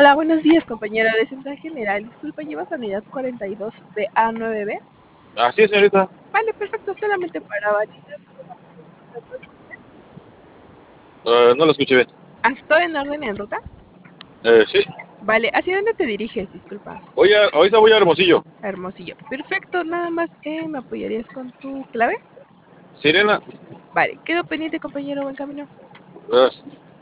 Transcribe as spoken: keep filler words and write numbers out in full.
Hola, buenos días, compañero de Central General. Disculpa, ¿llevas la unidad cuarenta y dos de A nueve B? Así es, señorita. Vale, perfecto, solamente para validar. Eh, no lo escuché bien. ¿Estoy en orden en ruta? Eh, sí. Vale, ¿hacia dónde te diriges? Disculpa. Hoy a- ahorita voy a Hermosillo. Hermosillo. Perfecto, nada más, eh, ¿me apoyarías con tu clave? Sirena. Vale, quedo pendiente, compañero, buen camino. Gracias.